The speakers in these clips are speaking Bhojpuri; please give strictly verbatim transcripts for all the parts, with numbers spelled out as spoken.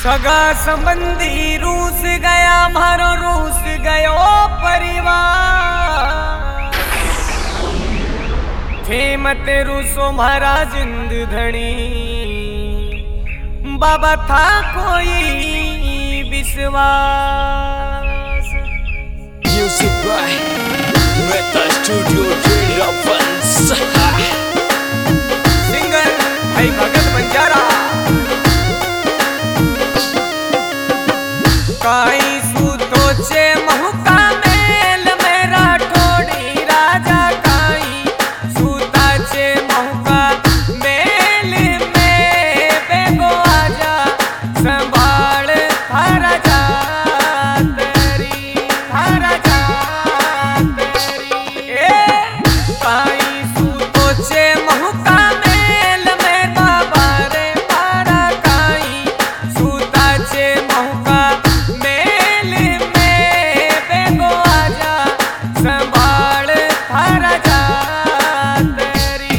सगा संबंधी रूस गया मारो रूस गयो परिवार थे मत रूसो मारा जिंद धनी बाबा था कोई विश्वास। Music by Meta Studio Relevance। Singer भाई भगत बंजारा। काई सूतो चे महुका मेल मेरा ठोड़ी राजा काई सूता चे महुका मेल में बेगो आजा संभाल थारा जा तेरी थारा जा तेरी ए काई सूतो चे महुका मेल मेरा बारे पारा काई सूता चे महुका संभाल थारा जा तेरी।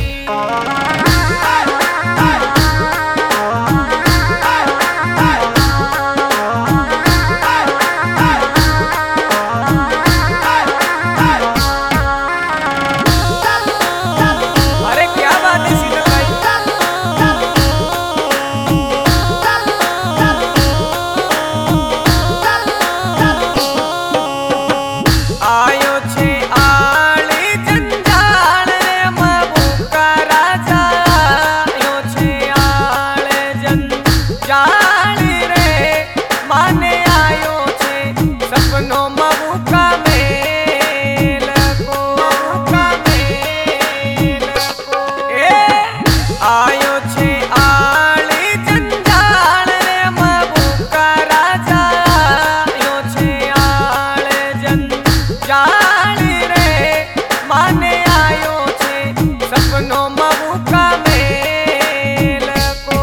अरे क्या बात है शीतल भाई। आयो छे आले जंजाल मबुका राजा आयो छे आले जंजाल रे माने आयो छे सपनो मबुका मेल को मबुका मेल को ए आयो छे आले जंजाल मबुका राजा आयो छे आले जाल रे माने आयो छे सपनो मबुका मेल को।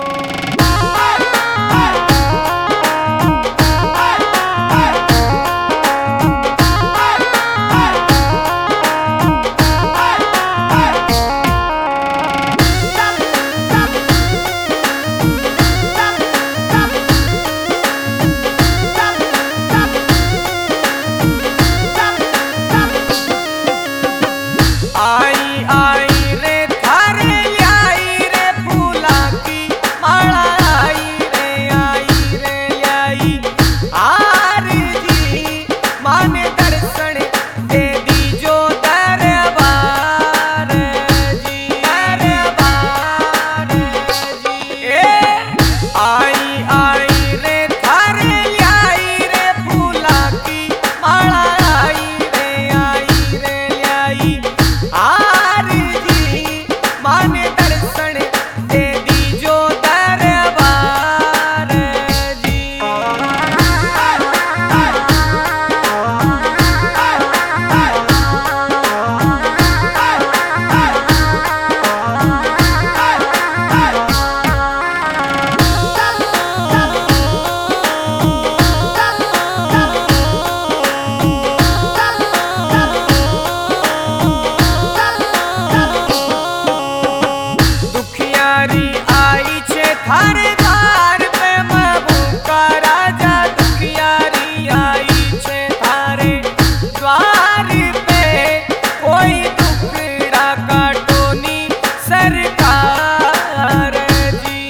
आई आई रे थारे लाई रे फूला की माला आई रे आई रे लाई आर जी माने दर्शन दे दीजो दरबार जी दरबार जी ए आई आई रे थारे लाई रे फूला की माला आई रे आई रे लाई आर जी माने दर्शन दे दीजो दरबार जी। दुखियारी आई छे थारे द्वार पे मबुका राजा दुखियारी आई छे थारे द्वार पे कोई दुखड़ा काटोनी सरकार जी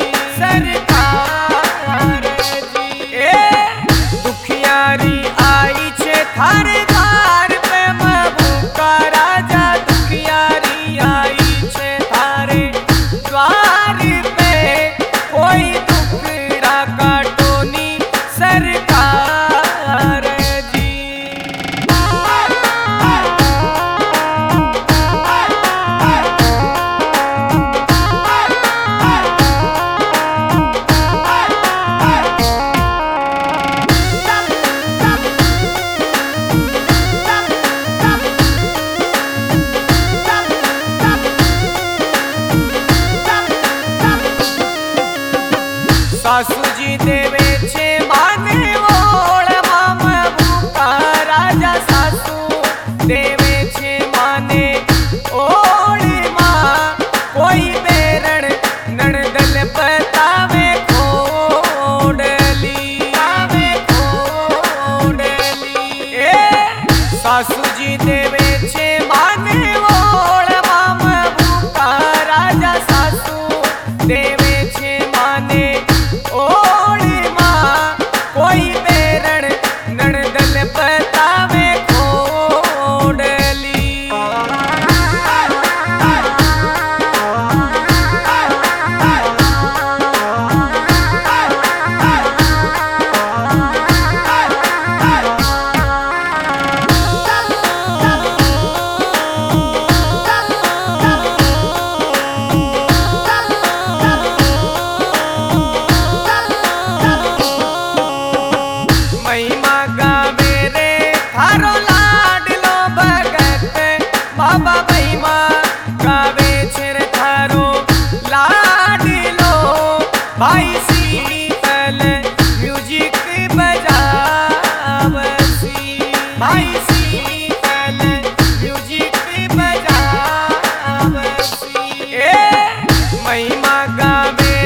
सरकार जी ए दुखियारी आई छे थारे द्वार पे मबुका राजा दुखियारी आई छे थारे द्वार पे कोई दुखड़ा काटोनी सरकार जी। सासू जी देवे छे माने ओळ माम भूका राजा सासू देवे छे माने ओळ मां कोई बेरण नणदल बतावे खोड़ शीतल म्यूजिक बजावसी, भाई शीतल म्यूजिक बजावसी। ए महिमा गावे